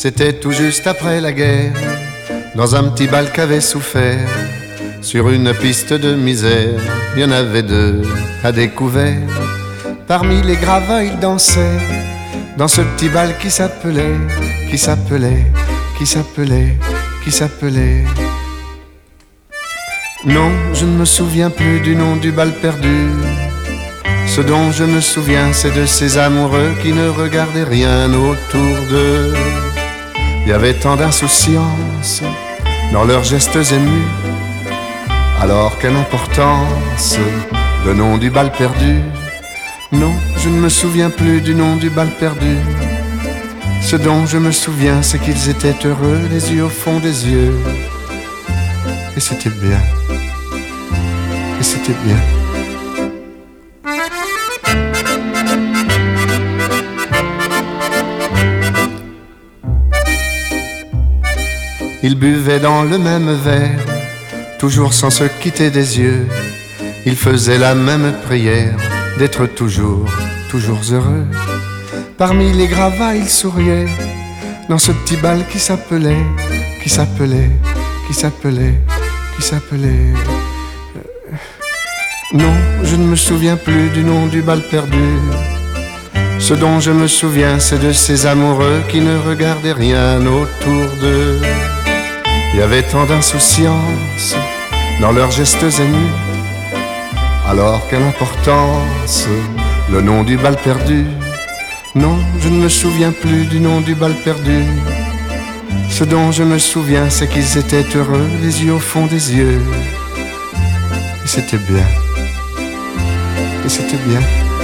C'était tout juste après la guerre, dans un petit bal qu'avait souffert. Sur une piste de misère, il y en avait deux à découvert. Parmi les gravats, ils dansaient dans ce petit bal qui s'appelait, qui s'appelait, qui s'appelait, qui s'appelait. Non, je ne me souviens plus du nom du bal perdu. Ce dont je me souviens, c'est de ces amoureux qui ne regardaient rien autour d'eux. Il y avait tant d'insouciance dans leurs gestes émus. Alors quelle importance, le nom du bal perdu. Non, je ne me souviens plus du nom du bal perdu. Ce dont je me souviens, c'est qu'ils étaient heureux, les yeux au fond des yeux. Et c'était bien. Et c'était bien. Ils buvaient dans le même verre, toujours sans se quitter des yeux. Ils faisaient la même prière, d'être toujours, toujours heureux. Parmi les gravats, ils souriaient, dans ce petit bal qui s'appelait, qui s'appelait, qui s'appelait, qui s'appelait. Non, je ne me souviens plus du nom du bal perdu. Ce dont je me souviens, c'est de ces amoureux qui ne regardaient rien autour d'eux. Il y avait tant d'insouciance dans leurs gestes émus. Alors quelle importance, le nom du bal perdu. Non, je ne me souviens plus du nom du bal perdu. Ce dont je me souviens, c'est qu'ils étaient heureux, les yeux au fond des yeux. Et c'était bien. Et c'était bien.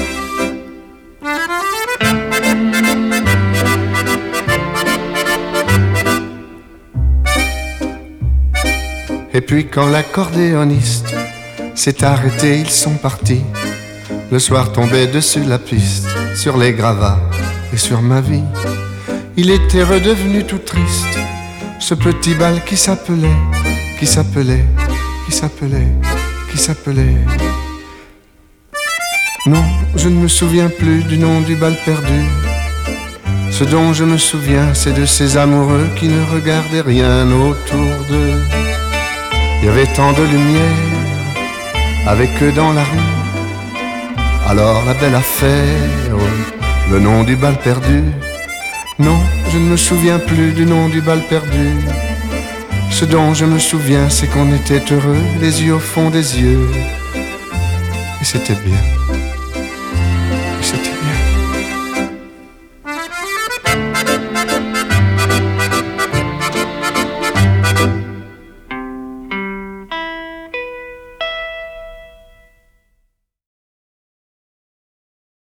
Et puis quand l'accordéoniste s'est arrêté, ils sont partis. Le soir tombait dessus la piste, sur les gravats et sur ma vie. Il était redevenu tout triste, ce petit bal qui s'appelait, qui s'appelait, qui s'appelait, qui s'appelait. Non, je ne me souviens plus du nom du bal perdu. Ce dont je me souviens, c'est de ces amoureux qui ne regardaient rien autour d'eux. Il y avait tant de lumière avec eux dans la rue. Alors la belle affaire, le nom du bal perdu. Non, je ne me souviens plus du nom du bal perdu. Ce dont je me souviens, c'est qu'on était heureux, les yeux au fond des yeux. Et c'était bien.